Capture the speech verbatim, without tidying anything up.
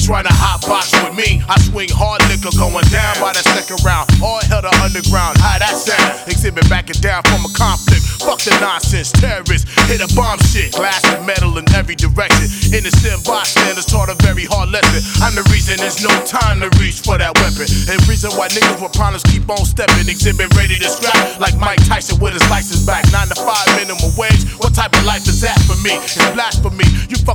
trying to hot box with me. I swing hard liquor going down by the second round. All hell to underground, how that sound? Exhibit backing down from a conflict. Fuck the nonsense, terrorists hit a bomb shit. Glass and metal in every direction. Innocent bystanders taught a very hard lesson. I'm the reason there's no time to reach for that weapon. And reason why niggas with problems keep on stepping. Exhibit ready to scrap like Mike Tyson with his license back. Nine to five minimum wage. What type of life is that for me? It's blasphemy. You fuck